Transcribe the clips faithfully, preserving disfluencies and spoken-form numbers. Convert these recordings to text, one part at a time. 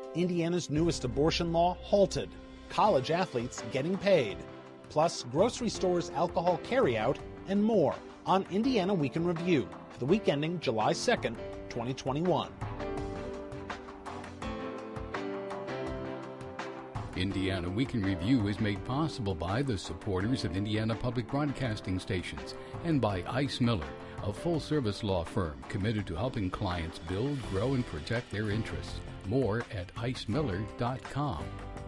Indiana's newest abortion law halted, college athletes getting paid, plus grocery stores' alcohol carryout, and more on Indiana Week in Review for the week ending July second, twenty twenty-one. Indiana Week in Review is made possible by the supporters of Indiana Public Broadcasting Stations and by Ice Miller, a full-service law firm committed to helping clients build, grow, and protect their interests. More at ice miller dot com.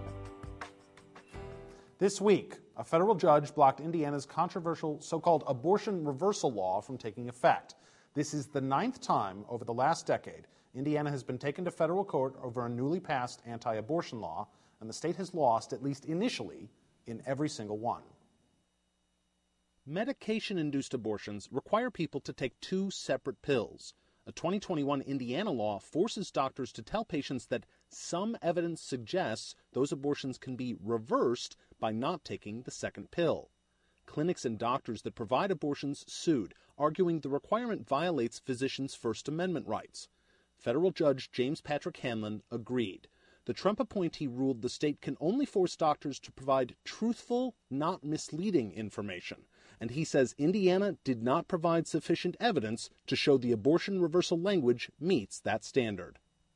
This week, a federal judge blocked Indiana's controversial so-called abortion reversal law from taking effect. This is the ninth time over the last decade Indiana has been taken to federal court over a newly passed anti-abortion law, and the state has lost, at least initially, in every single one. Medication-induced abortions require people to take two separate pills. A twenty twenty-one Indiana law forces doctors to tell patients that some evidence suggests those abortions can be reversed by not taking the second pill. Clinics and doctors that provide abortions sued, arguing the requirement violates physicians' First Amendment rights. Federal Judge James Patrick Hanlon agreed. The Trump appointee ruled the state can only force doctors to provide truthful, not misleading information. And he says Indiana did not provide sufficient evidence to show the abortion reversal language meets that standard.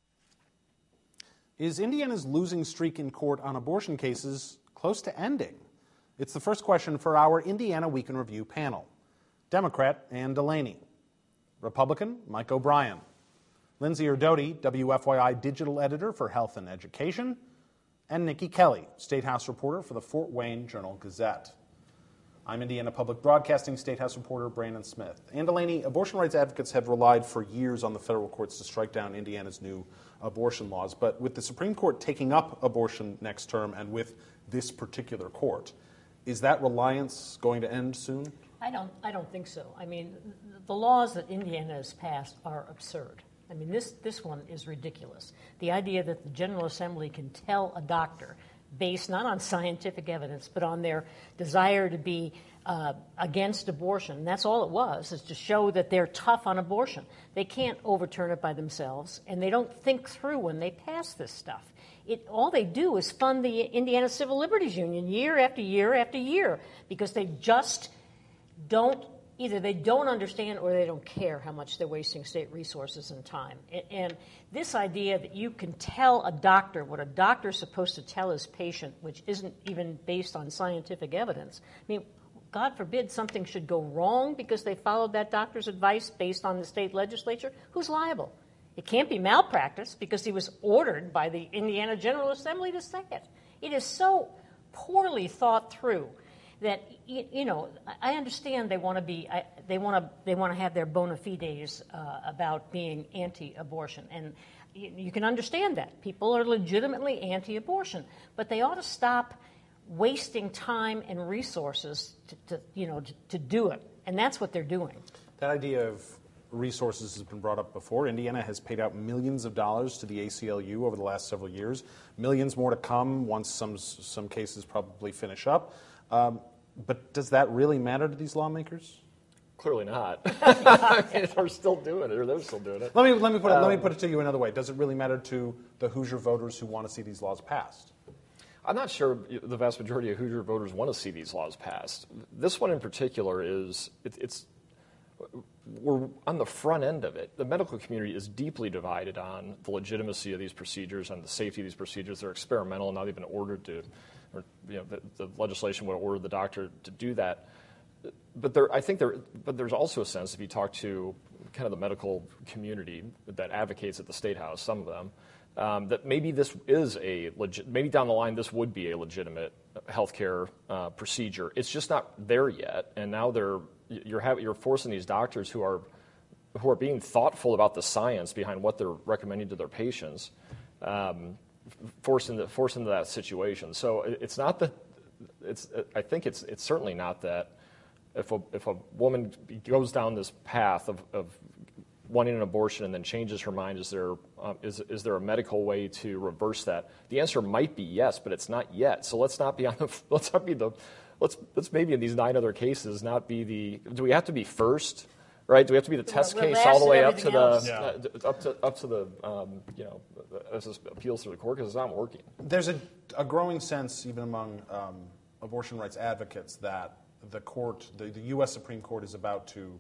Is Indiana's losing streak in court on abortion cases close to ending? It's the first question for our Indiana Week in Review panel. Democrat Ann Delaney. Republican Mike O'Brien. Lindsay Erdody, W F Y I digital editor for Health and Education, and Nikki Kelly, State House reporter for the Fort Wayne Journal-Gazette. I'm Indiana Public Broadcasting State House reporter Brandon Smith. Ann Delaney, abortion rights advocates have relied for years on the federal courts to strike down Indiana's new abortion laws, but with the Supreme Court taking up abortion next term and with this particular court, is that reliance going to end soon? I don't, I don't think so. I mean, the laws that Indiana has passed are absurd. I mean, this, this one is ridiculous. The idea that the General Assembly can tell a doctor, based not on scientific evidence, but on their desire to be uh, against abortion, that's all it was, is to show that they're tough on abortion. They can't overturn it by themselves, and they don't think through when they pass this stuff. It, all they do is fund the Indiana Civil Liberties Union year after year after year, because they just don't Either they don't understand or they don't care how much they're wasting state resources and time. And, and this idea that you can tell a doctor what a doctor's supposed to tell his patient, which isn't even based on scientific evidence. I mean, God forbid something should go wrong because they followed that doctor's advice based on the state legislature. Who's liable? It can't be malpractice because he was ordered by the Indiana General Assembly to say it. It is so poorly thought through that, you know, I understand they want to be, they want to, they want to have their bona fides uh, about being anti-abortion, and you, you can understand that people are legitimately anti-abortion, but they ought to stop wasting time and resources to, to you know, to, to do it, and that's what they're doing. That idea of resources has been brought up before. Indiana has paid out millions of dollars to the A C L U over the last several years. Millions more to come once some some cases probably finish up. Um, but does that really matter to these lawmakers? Clearly not. I mean, they're still doing it, or they're still doing it. Let me let me put it, um, let me put it to you another way. Does it really matter to the Hoosier voters who want to see these laws passed? I'm not sure the vast majority of Hoosier voters want to see these laws passed. This one in particular is it, it's we're on the front end of it. The medical community is deeply divided on the legitimacy of these procedures and the safety of these procedures. They're experimental, and now they've been ordered to. Or, you know, the, the legislation would order the doctor to do that. But there, I think there, but there's also a sense, if you talk to kind of the medical community that advocates at the State House, some of them, um, that maybe this is a legit, maybe down the line this would be a legitimate healthcare uh, procedure. It's just not there yet, and now they're you're having you're forcing these doctors who are who are being thoughtful about the science behind what they're recommending to their patients. Um, forced into forced into that situation. So it's not that it's. I think it's it's certainly not that if a if a woman goes down this path of, of wanting an abortion and then changes her mind, is there um, is is there a medical way to reverse that? The answer might be yes, but it's not yet. So let's not be on the let's not be the let's let's maybe in these nine other cases not be the. Do we have to be first right? Do we have to be the test We're case last all the in way up to everything else. the uh, up to up to the um, you know as this appeals to the court because it's not working? There's a, a growing sense, even among um, abortion rights advocates, that the court, the, the U S Supreme Court, is about to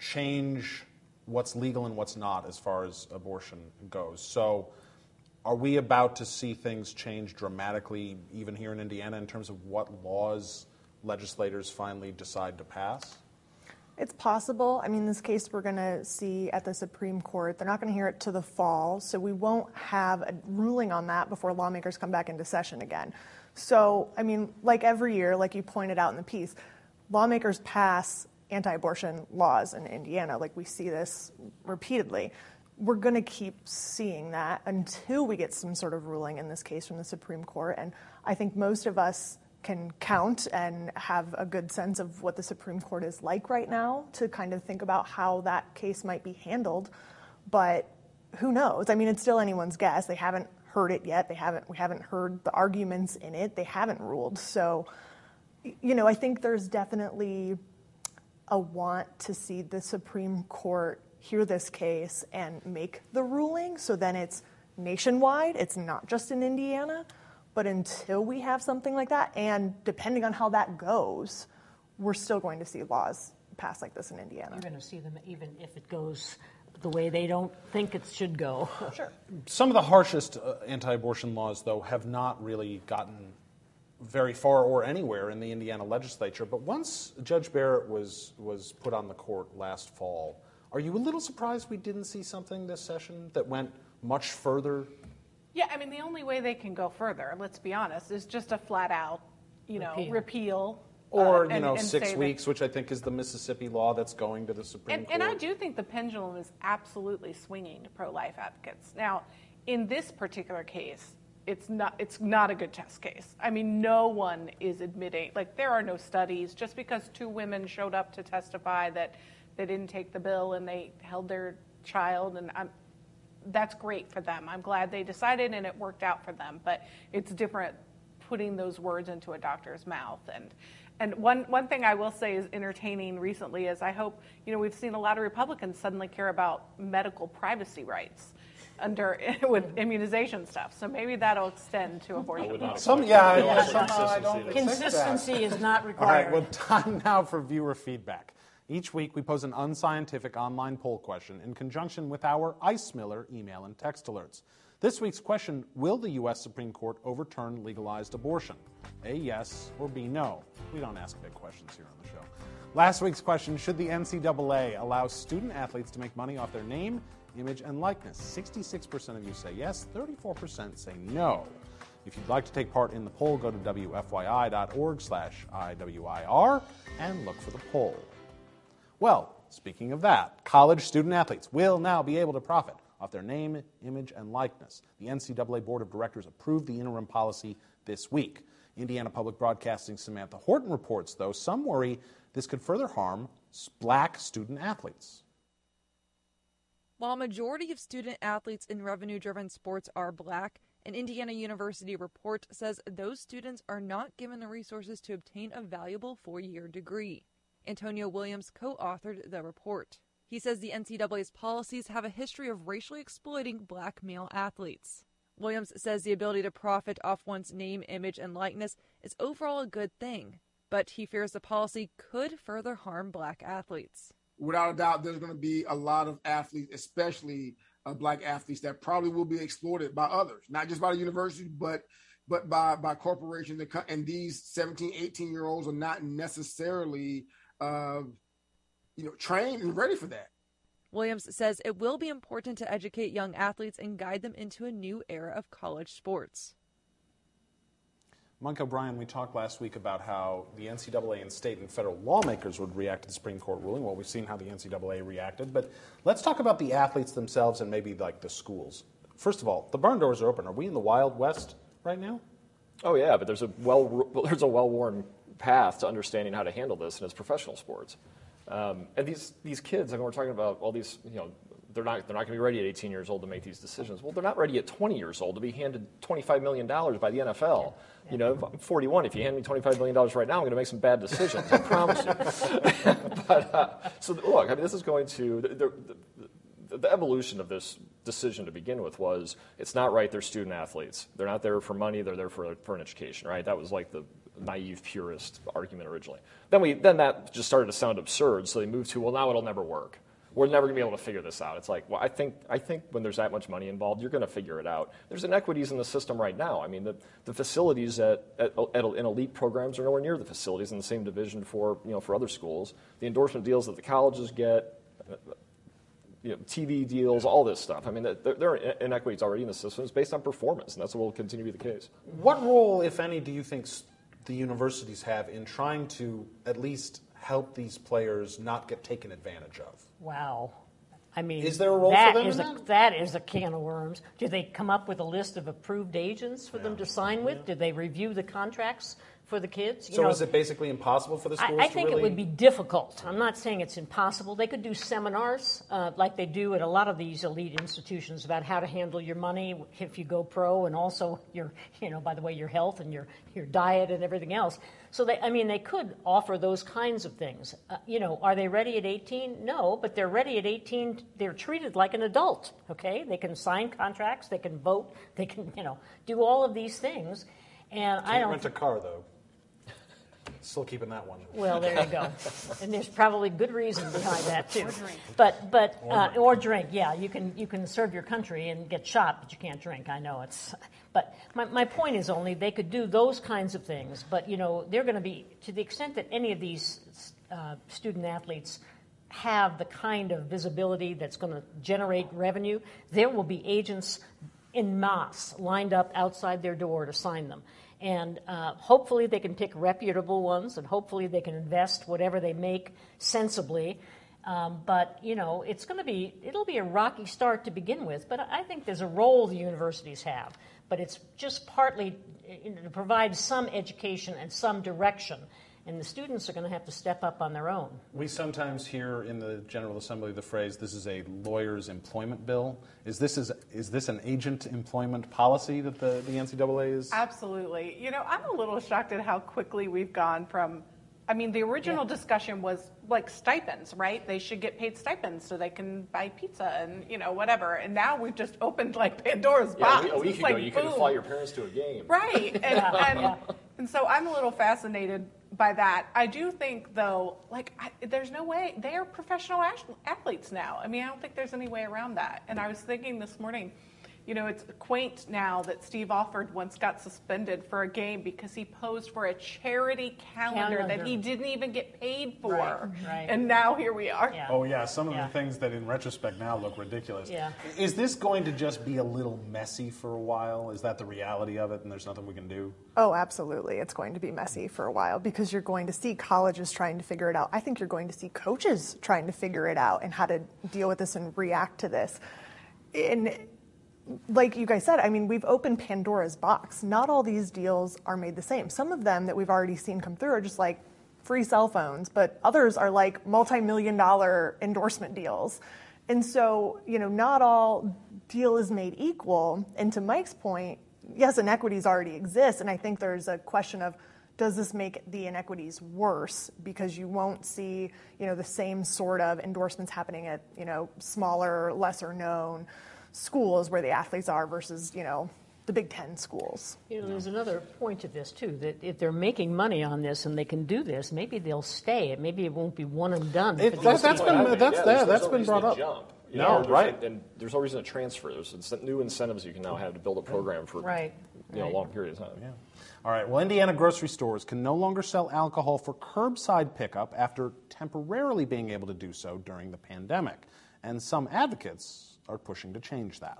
change what's legal and what's not as far as abortion goes. So, are we about to see things change dramatically, even here in Indiana, in terms of what laws legislators finally decide to pass? It's possible. I mean, this case we're going to see at the Supreme Court. They're not going to hear it to the fall, so we won't have a ruling on that before lawmakers come back into session again. So, I mean, like every year, like you pointed out in the piece, lawmakers pass anti-abortion laws in Indiana. Like we see this repeatedly. We're going to keep seeing that until we get some sort of ruling in this case from the Supreme Court. And I think most of us can count and have a good sense of what the Supreme Court is like right now to kind of think about how that case might be handled. But who knows? I mean, it's still anyone's guess. They haven't heard it yet. They haven't. We haven't heard the arguments in it. They haven't ruled. So, you know, I think there's definitely a want to see the Supreme Court hear this case and make the ruling. So then it's nationwide. It's not just in Indiana. But until we have something like that, and depending on how that goes, we're still going to see laws passed like this in Indiana. You're going to see them even if it goes the way they don't think it should go. Sure. Some of the harshest uh, anti-abortion laws, though, have not really gotten very far or anywhere in the Indiana legislature. But once Judge Barrett was, was put on the court last fall, are you a little surprised we didn't see something this session that went much further? Yeah, I mean, the only way they can go further, let's be honest, is just a flat-out, you know, Repeal. repeal. Or, uh, you and, know, and six say weeks, that, which I think is the Mississippi law that's going to the Supreme and, Court. and I do think the pendulum is absolutely swinging to pro-life advocates. Now, in this particular case, it's not it's not a good test case. I mean, no one is admitting, like, there are no studies. Just because two women showed up to testify that they didn't take the bill and they held their child, and I'm, that's great for them. I'm glad they decided and it worked out for them. But it's different putting those words into a doctor's mouth. And and one, one thing I will say is entertaining recently is I hope, you know, we've seen a lot of Republicans suddenly care about medical privacy rights under with immunization stuff. So maybe that'll extend to abortion. Some, yeah, Yeah. somehow I don't think Consistency that. is not All required. right, well, time now for viewer feedback. Each week, we pose an unscientific online poll question in conjunction with our Ice Miller email and text alerts. This week's question, will the U S Supreme Court overturn legalized abortion? A, yes, or B, no. We don't ask big questions here on the show. Last week's question, should the N C double A allow student athletes to make money off their name, image, and likeness? sixty-six percent of you say yes, thirty-four percent say no. If you'd like to take part in the poll, go to W F Y I dot org slash I W I R and look for the poll. Well, speaking of that, college student athletes will now be able to profit off their name, image, and likeness. The N C double A Board of Directors approved the interim policy this week. Indiana Public Broadcasting's Samantha Horton reports, though, some worry this could further harm black student athletes. While a majority of student athletes in revenue-driven sports are black, an Indiana University report says those students are not given the resources to obtain a valuable four-year degree. Antonio Williams co-authored the report. He says the N C double A's policies have a history of racially exploiting black male athletes. Williams says the ability to profit off one's name, image, and likeness is overall a good thing, but he fears the policy could further harm black athletes. Without a doubt, there's going to be a lot of athletes, especially uh, black athletes, that probably will be exploited by others, not just by the university, but but by, by corporations. And these seventeen, eighteen-year-olds are not necessarily uh, you know, trained and ready for that. Williams says it will be important to educate young athletes and guide them into a new era of college sports. Mike O'Brien, we talked last week about how the N C double A and state and federal lawmakers would react to the Supreme Court ruling. Well, we've seen how the N C double A reacted, but let's talk about the athletes themselves and maybe like the schools. First of all, the barn doors are open. Are we in the Wild West right now? Oh yeah, but there's a well there's a well-worn path to understanding how to handle this, and it's professional sports. Um, and these these kids, I mean, we're talking about all these, you know, they're not they're not going to be ready at eighteen years old to make these decisions. Well, they're not ready at twenty years old to be handed twenty-five million dollars by the N F L. Yeah. You know, if I'm forty-one. If you hand me twenty-five million dollars right now, I'm going to make some bad decisions. I promise you. But uh, so look, I mean, this is going to the, the, the, the evolution of this decision to begin with was it's not right. They're student athletes. They're not there for money. They're there for for an education. Right? That was like the naive purist argument originally. Then we then that just started to sound absurd. So they moved to well, now it'll never work. We're never going to be able to figure this out. It's like, well, I think I think when there's that much money involved, you're going to figure it out. There's inequities in the system right now. I mean, the, the facilities at, at, at in elite programs are nowhere near the facilities in the same division for you know for other schools. The endorsement deals that the colleges get, you know, T V deals, all this stuff. I mean, there, there are inequities already in the system. It's based on performance, and that's what will continue to be the case. What role, if any, do you think the universities have in trying to at least help these players not get taken advantage of? Wow. I mean, is there a role that for them is in a, that? That is a can of worms. Do they come up with a list of approved agents for yeah. them to sign with? Yeah. Do they review the contracts for the kids? You so know, is it basically impossible for the schools I, I to think really... it would be difficult. I'm not saying it's impossible. They could do seminars uh, like they do at a lot of these elite institutions about how to handle your money if you go pro, and also your, you know, by the way, your health and your, your diet and everything else. So they, I mean, they could offer those kinds of things. Uh, you know, are they ready at eighteen? No, but they're ready at eighteen. They're treated like an adult. Okay, they can sign contracts, they can vote, they can, you know, do all of these things. And Can't I don't rent a car though. Still keeping that one. Well, there you go. And there's probably good reason behind that too. Or drink. But but or, uh, drink. or drink. Yeah, you can you can serve your country and get shot, but you can't drink. I know it's. But my my point is only they could do those kinds of things. But you know they're going to be, to the extent that any of these uh, student athletes have the kind of visibility that's going to generate revenue, there will be agents en masse lined up outside their door to sign them. And uh, hopefully they can pick reputable ones, and hopefully they can invest whatever they make sensibly. Um, but, you know, it's going to be, it'll be a rocky start to begin with. But I think there's a role the universities have. But it's just partly you know, to provide some education and some direction. And the students are going to have to step up on their own. We sometimes hear in the General Assembly the phrase, this is a lawyer's employment bill. Is this is, is this an agent employment policy that the, the N C double A is? Absolutely. You know, I'm a little shocked at how quickly we've gone from, I mean, the original yeah. discussion was like stipends, right? They should get paid stipends so they can buy pizza and, you know, whatever. And now we've just opened like Pandora's yeah, box. A week it's ago, like, you boom. couldn't fly your parents to a game. Right. And, and, yeah. and so I'm a little fascinated by that. I do think, though, like, I, there's no way. They are professional athletes now. I mean, I don't think there's any way around that. And I was thinking this morning, you know, it's quaint now that Steve Alford once got suspended for a game because he posed for a charity calendar, calendar. that he didn't even get paid for. Right, right. And now here we are. Yeah. Oh, yeah, some of Yeah. the things that in retrospect now look ridiculous. Yeah. Is this going to just be a little messy for a while? Is that the reality of it and there's nothing we can do? Oh, absolutely. It's going to be messy for a while because you're going to see colleges trying to figure it out. I think you're going to see coaches trying to figure it out and how to deal with this and react to this. And like you guys said, I mean, we've opened Pandora's box. Not all these deals are made the same. Some of them that we've already seen come through are just like free cell phones, but others are like multi-million dollar endorsement deals. And so, you know, not all deal is made equal. And to Mike's point, yes, inequities already exist. And I think there's a question of, does this make the inequities worse? Because you won't see, you know, the same sort of endorsements happening at, you know, smaller, lesser known schools where the athletes are versus, you know, the Big Ten schools. You know, there's another point to this, too, that if they're making money on this and they can do this, maybe they'll stay. Maybe it won't be one and done. It, that's that's been, that's, yeah, yeah, there's, that's there's been no brought up. Jump. You No, know, right. And there's no reason to transfer. There's new incentives you can now have to build a program for right. you know, right. a long period of time. Yeah. All right, well, Indiana grocery stores can no longer sell alcohol for curbside pickup after temporarily being able to do so during the pandemic. And some advocates are pushing to change that.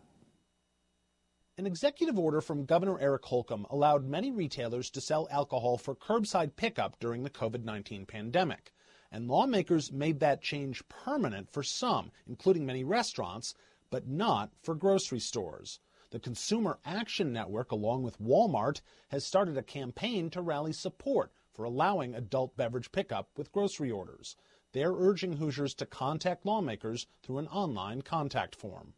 An executive order from Governor Eric Holcomb allowed many retailers to sell alcohol for curbside pickup during the COVID nineteen pandemic. And lawmakers made that change permanent for some, including many restaurants, but not for grocery stores. The Consumer Action Network, along with Walmart, has started a campaign to rally support for allowing adult beverage pickup with grocery orders. they're urging Hoosiers to contact lawmakers through an online contact form.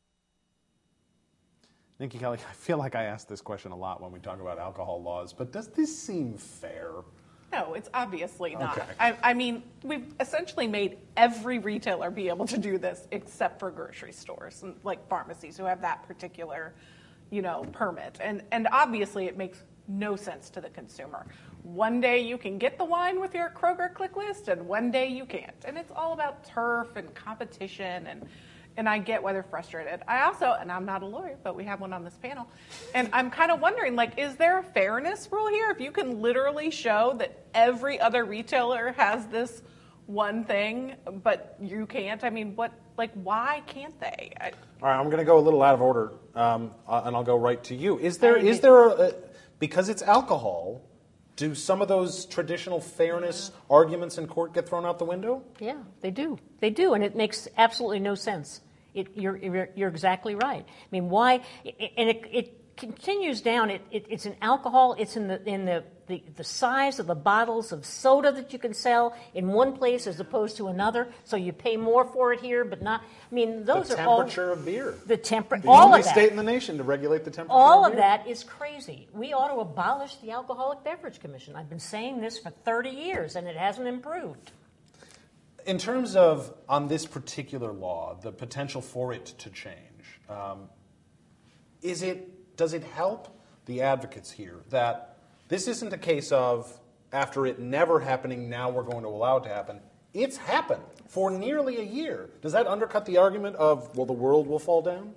Nikki Kelly, I feel like I ask this question a lot when we talk about alcohol laws, but does this seem fair? No, it's obviously not. Okay. I, I mean, we've essentially made every retailer be able to do this except for grocery stores and like pharmacies who have that particular, you know, permit. And and obviously it makes no sense to the consumer. One day you can get the wine with your Kroger click list and one day you can't. And it's all about turf and competition, and and I get why they're frustrated. I also, and I'm not a lawyer, but we have one on this panel, and I'm kind of wondering, like, is there a fairness rule here? If you can literally show that every other retailer has this one thing, but you can't, I mean, what, like, why can't they? I, All right, I'm going to go a little out of order, um, uh, and I'll go right to you. Is there, is there, a, a, because it's alcohol, do some of those traditional fairness yeah. arguments in court get thrown out the window? Yeah, they do. They do, and it makes absolutely no sense. It, you're, you're, you're exactly right. I mean, why? And it, it continues down. It, it, it's in alcohol. It's in the in the, the the size of the bottles of soda that you can sell in one place as opposed to another. So you pay more for it here, but not. I mean, those the are all the temperature of beer. The temperature. The all only of that. state in the nation to regulate the temperature. All of, of beer. that is crazy. We ought to abolish the Alcoholic Beverage Commission. I've been saying this for thirty years, and it hasn't improved. In terms of, on this particular law, the potential for it to change, um, is it, does it help the advocates here that this isn't a case of, after it never happening, now we're going to allow it to happen? It's happened for nearly a year. Does that undercut the argument of, well, the world will fall down?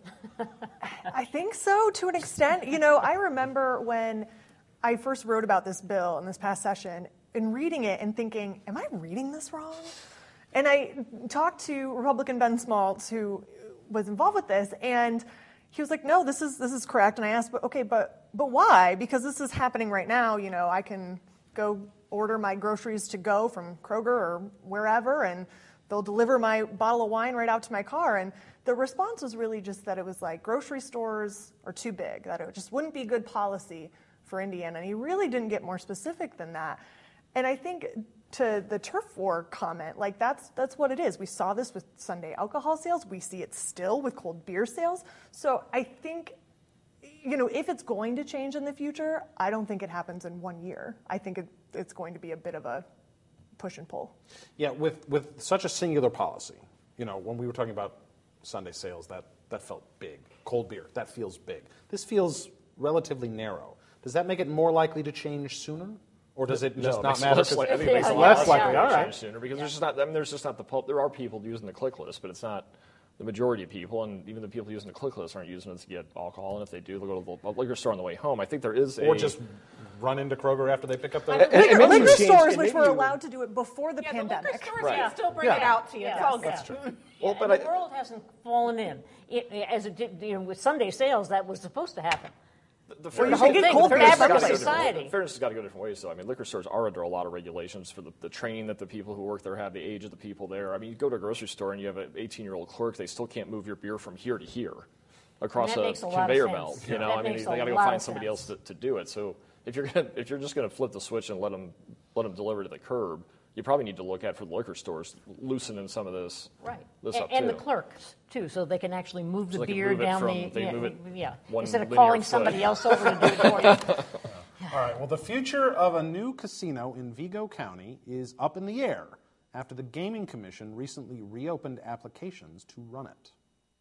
I think so, to an extent. You know, I remember when I first wrote about this bill in this past session, and reading it and thinking, am I reading this wrong? And I talked to Republican Ben Smaltz, who was involved with this, and he was like, no, this is this is correct. And I asked, but okay, but but why? Because this is happening right now. You know, I can go order my groceries to go from Kroger or wherever, and they'll deliver my bottle of wine right out to my car. And the response was really just that it was like grocery stores are too big, that it just wouldn't be good policy for Indiana. And he really didn't get more specific than that. And I think to the turf war comment, like that's that's what it is. We saw this with Sunday alcohol sales. We see it still with cold beer sales. So I think, you know, if it's going to change in the future, I don't think it happens in one year. I think it, it's going to be a bit of a push and pull. Yeah, with, with such a singular policy, you know, when we were talking about Sunday sales, that, that felt big. Cold beer, that feels big. This feels relatively narrow. Does that make it more likely to change sooner? Or does it just no, not matter? Less, like, I think it makes Yeah, it yeah, less yeah. likely All to right. change sooner because there's just not. I mean, there's just not the pulp. There are people using the click list, but it's not the majority of people, and even the people using the click list aren't using it to get alcohol. And if they do, they'll go to the liquor store on the way home. I think there is a Or just run into Kroger after they pick up their... Liquor, and maybe liquor you change- stores, and which maybe were you- allowed to do it before the yeah, pandemic. the liquor stores Right. can still bring Yeah. it out to you. Yeah, It's all that's good. true. Well, Yeah, but and the I- world hasn't fallen in. It, as it did, you know, with Sunday sales, that was supposed to happen. The The fairness, whole get thing, cold the beer fabric from of places. society. fairness has got to go different ways. So I mean, liquor stores are under a lot of regulations for the, the training that the people who work there have, the age of the people there. I mean, you go to a grocery store and you have an eighteen-year-old clerk, they still can't move your beer from here to here across that a makes a lot of conveyor sense. belt. You Yeah. know, That I mean, makes they a got to go lot find of somebody sense. else to, to do it. So if you're gonna, if you're just going to flip the switch and let them let them deliver to the curb, you probably need to look at for the liquor stores loosening some of this. Right. This and up and too. the clerks, too, so they can actually move So the they can beer move it down from- the... they yeah, move it yeah. one Instead of linear calling foot. somebody else over to do it for you. All right, well, the future of a new casino in Vigo County is up in the air after the Gaming Commission recently reopened applications to run it.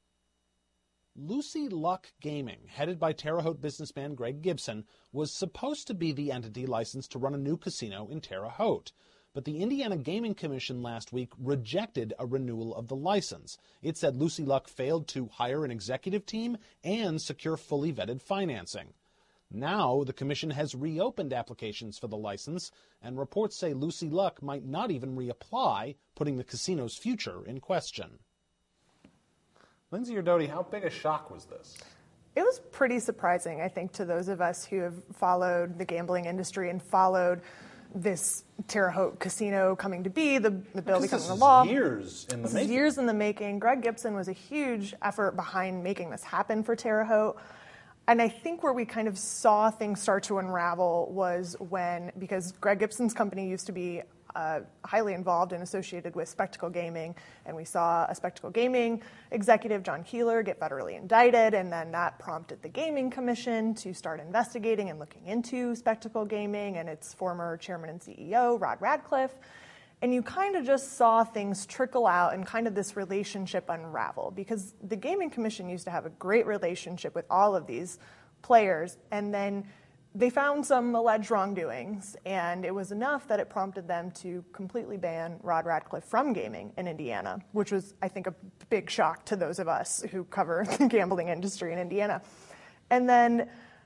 Lucy Luck Gaming, headed by Terre Haute businessman Greg Gibson, was supposed to be the entity licensed to run a new casino in Terre Haute. But the Indiana Gaming Commission last week rejected a renewal of the license. It said Lucy Luck failed to hire an executive team and secure fully vetted financing. Now, the commission has reopened applications for the license, and reports say Lucy Luck might not even reapply, putting the casino's future in question. Lindsay or Doty, how big a shock was this? It was pretty surprising, I think, to those of us who have followed the gambling industry and followed this Terre Haute casino coming to be, the, the bill Because becoming this a is law. years in the This is making. years in the making. Greg Gibson was a huge effort behind making this happen for Terre Haute. And I think where we kind of saw things start to unravel was when, because Greg Gibson's company used to be uh, highly involved and associated with Spectacle Gaming, and we saw a Spectacle Gaming executive, John Keeler, get federally indicted, and then that prompted the Gaming Commission to start investigating and looking into Spectacle Gaming and its former chairman and C E O, Rod Radcliffe. And you kind of just saw things trickle out and kind of this relationship unravel, because the Gaming Commission used to have a great relationship with all of these players, and then they found some alleged wrongdoings, and it was enough that it prompted them to completely ban Rod Radcliffe from gaming in Indiana, which was, I think, a big shock to those of us who cover the gambling industry in Indiana. And then,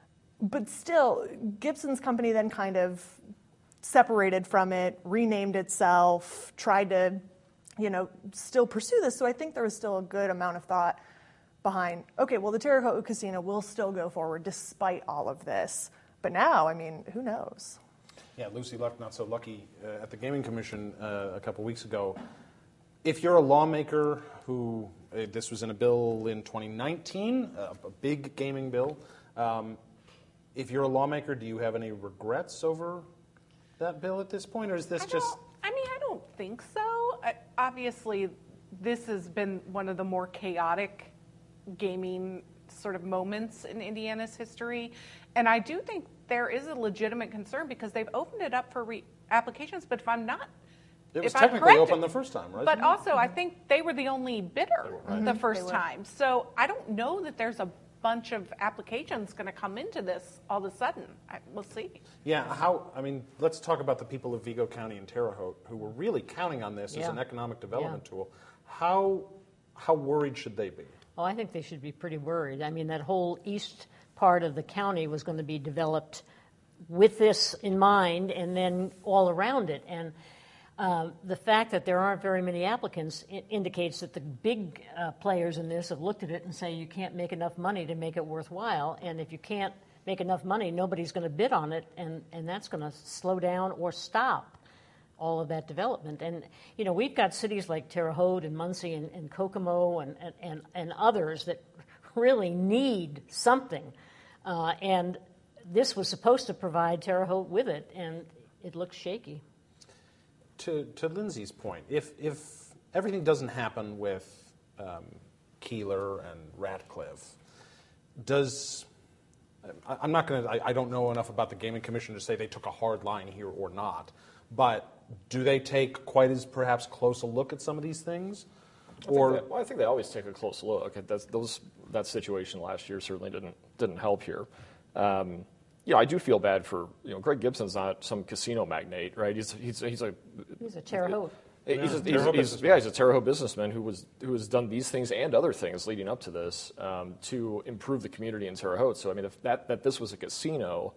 but still, Gibson's company then kind of separated from it, renamed itself, tried to, you know, still pursue this. So I think there was still a good amount of thought behind, okay, well, the Terre Haute Casino will still go forward despite all of this. But now, I mean, who knows? Yeah, Lucy Luck, not so lucky uh, at the Gaming Commission uh, a couple weeks ago. If you're a lawmaker who, uh, this was in a bill in twenty nineteen, uh, a big gaming bill. Um, if you're a lawmaker, do you have any regrets over that bill at this point, or is this I just? I mean, I don't think so. I, obviously, this has been one of the more chaotic gaming sort of moments in Indiana's history, and I do think there is a legitimate concern because they've opened it up for re- applications. But if I'm not, It was if technically I'm open the first time, right? But also, I think they were the only bidder Right. the Mhm. first time. So I don't know that there's a bunch of applications going to come into this all of a sudden. I, we'll see. Yeah, how, I mean, let's talk about the people of Vigo County and Terre Haute who were really counting on this as Yeah. an economic development Yeah. tool. How, how worried should they be? Oh, I think they should be pretty worried. I mean, that whole east part of the county was going to be developed with this in mind and then all around it. And um, the fact that there aren't very many applicants I- indicates that the big uh, players in this have looked at it and say you can't make enough money to make it worthwhile. And if you can't make enough money, nobody's going to bid on it, and, and that's going to slow down or stop all of that development. And, you know, we've got cities like Terre Haute and Muncie and, and Kokomo and, and, and, and others that really need something. Uh, and this was supposed to provide Terre Haute with it, and it looks shaky. To, to Lindsay's point, if, if everything doesn't happen with um, Keeler and Radcliffe, does, I, I'm not going to, I don't know enough about the Gaming Commission to say they took a hard line here or not, but do they take quite as perhaps close a look at some of these things? I Or think that, well, I think they always take a close look. That's, those, that situation last year certainly didn't didn't help here. Um, you know, I do feel bad for, you know, Greg Gibson's not some casino magnate, right? He's he's he's a He's a Terre Haute. He's, Yeah, a, Terre he's, Haute he's, businessman. yeah, he's a Terre Haute businessman who was who has done these things and other things leading up to this um, to improve the community in Terre Haute. So I mean, if that that this was a casino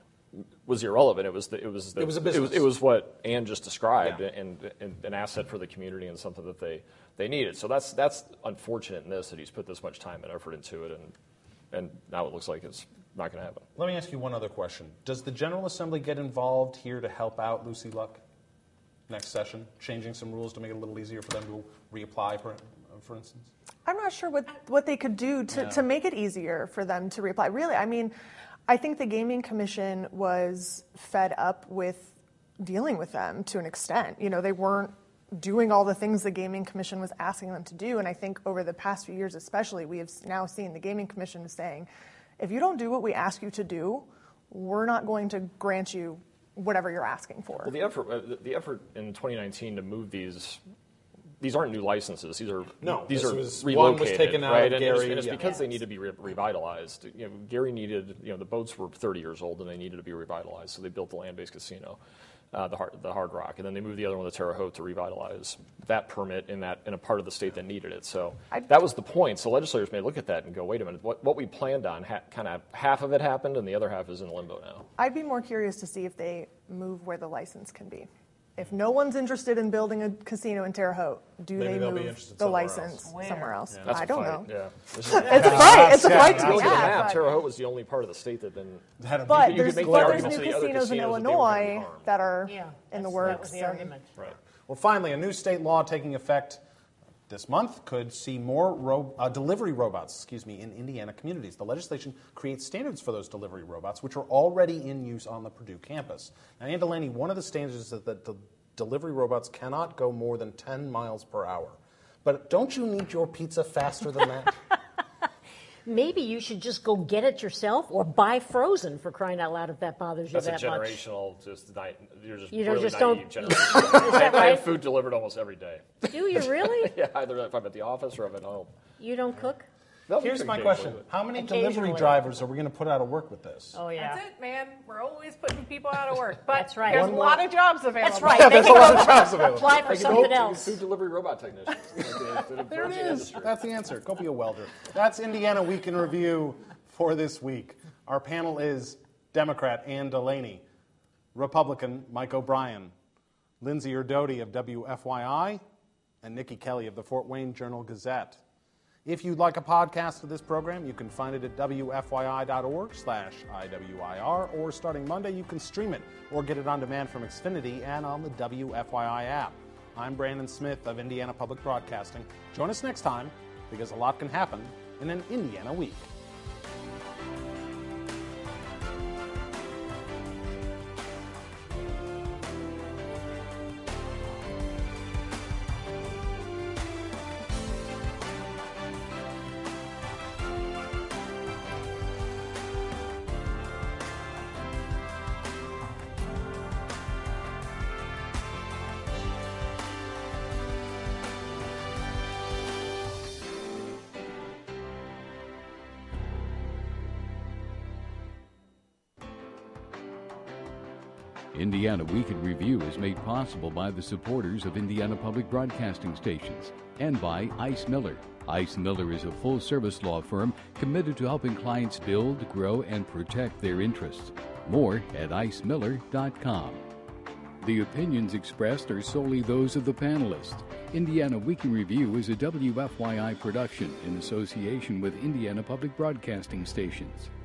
was irrelevant. It was the, it was the, It was a It business. was, it was what Ann just described, Yeah. and, and an asset for the community and something that they, they needed. So that's that's unfortunate in this that he's put this much time and effort into it, and and now it looks like it's not going to happen. let me ask you one other question. Does the General Assembly get involved here to help out Lucy Luck next session, changing some rules to make it a little easier for them to reapply, for, for instance? I'm not sure what, what they could do to, Yeah. to make it easier for them to reapply. Really, I mean, I think the Gaming Commission was fed up with dealing with them to an extent. You know, they weren't doing all the things the Gaming Commission was asking them to do. And I think over the past few years especially, we have now seen the Gaming Commission saying, if you don't do what we ask you to do, we're not going to grant you whatever you're asking for. Well, the effort uh, the- the effort in twenty nineteen to move these. These aren't new licenses. These are No, These this are was- relocated, one was taken out right? of and it's, Gary, and it's yeah. because they need to be re- revitalized. You know, Gary needed. You know, the boats were thirty years old and they needed to be revitalized, so they built the land-based casino, uh, the hard the Hard Rock, and then they moved the other one, the Terre Haute, to revitalize that permit in that in a part of the state that needed it. So I- that was the point. So legislators may look at that and go, wait a minute, what what we planned on, ha- kind of half of it happened, and the other half is in limbo now. I'd be more curious to see if they move where the license can be. If no one's interested in building a casino in Terre Haute, do Maybe they they'll be move interested the somewhere license else. Where? somewhere else? That's I a don't fight. know. Yeah. It's a fight. It's a Yeah, fight yeah. to If you be look at the had. map, but- Terre Haute was the only part of the state that been. That'd But you could there's, make the but there's argument new to the other casinos in casinos that they weren't gonna be Illinois harmed. that are Yeah, in the that's- works. That was the and- argument. Right. Well, finally, a new state law taking effect this month could see more ro- uh, delivery robots, excuse me, in Indiana communities. The legislation creates standards for those delivery robots, which are already in use on the Purdue campus. Now, Ann Delaney, one of the standards is that the delivery robots cannot go more than ten miles per hour. But don't you need your pizza faster than that? Maybe you should just go get it yourself or buy frozen, for crying out loud, if that bothers you That's that a much. generational, just ni- you're just You don't- really just don't- naive generation. Is that I, I right? have food delivered almost every day. Do you really? Yeah, either if I'm at the office or I'm at home. You don't cook? They'll Here's cook my occasionally, question. but- How many delivery Occasionally. drivers are we going to put out of work with this? Oh, yeah. That's it, man. We're always putting people out of work. But That's right. there's One a lot of jobs available. That's right. Yeah, They there's a can lot go of jobs available. apply for I can something go to else. Food delivery robot technicians. Like the- the There it emerging is. industry. That's the answer. Go be a welder. That's Indiana Week in Review for this week. Our panel is Democrat Ann Delaney, Republican Mike O'Brien, Lindsay Erdody of W F Y I, and Nikki Kelly of the Fort Wayne Journal-Gazette. If you'd like a podcast of this program, you can find it at W F Y I dot org slash I W I R, or starting Monday, you can stream it or get it on demand from Xfinity and on the W F Y I app. I'm Brandon Smith of Indiana Public Broadcasting. Join us next time, because a lot can happen in an Indiana week. Indiana Week in Review is made possible by the supporters of Indiana Public Broadcasting Stations and by Ice Miller. Ice Miller is a full-service law firm committed to helping clients build, grow, and protect their interests. More at ice miller dot com. The opinions expressed are solely those of the panelists. Indiana Week in Review is a W F Y I production in association with Indiana Public Broadcasting Stations.